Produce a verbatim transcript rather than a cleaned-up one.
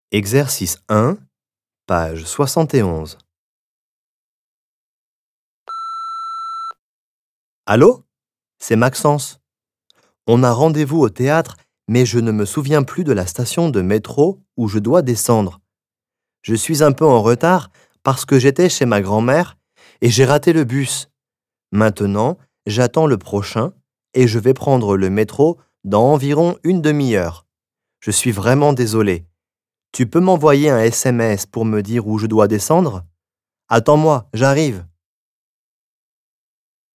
Exercice un, page soixante et onze. Allô? C'est Maxence. On a rendez-vous au théâtre, mais je ne me souviens plus de la station de métro où je dois descendre. Je suis un peu en retard parce que j'étais chez ma grand-mère et j'ai raté le bus. Maintenant, j'attends le prochain et je vais prendre le métro dans environ une demi-heure. Je suis vraiment désolé. Tu peux m'envoyer un S M S pour me dire où je dois descendre? Attends-moi, j'arrive.